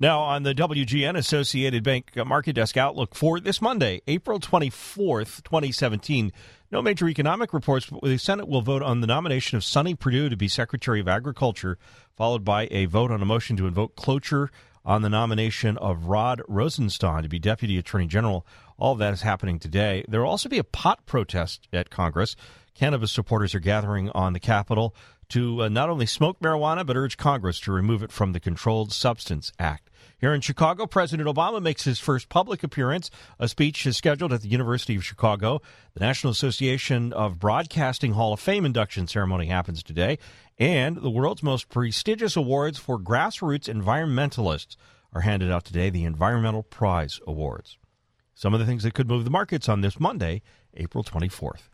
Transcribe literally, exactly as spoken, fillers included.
Now, on the W G N Associated Bank Market Desk Outlook for this Monday, April twenty-fourth, twenty seventeen. No major economic reports, but the Senate will vote on the nomination of Sonny Perdue to be Secretary of Agriculture, followed by a vote on a motion to invoke cloture on the nomination of Rod Rosenstein to be Deputy Attorney General. All of that is happening today. There will also be a pot protest at Congress. Cannabis supporters are gathering on the Capitol to uh, not only smoke marijuana, but urge Congress to remove it from the Controlled Substance Act. Here in Chicago, President Obama makes his first public appearance. A speech is scheduled at the University of Chicago. The National Association of Broadcasting Hall of Fame induction ceremony happens today. And the world's most prestigious awards for grassroots environmentalists are handed out today, the Environmental Prize Awards. Some of the things that could move the markets on this Monday, April twenty-fourth.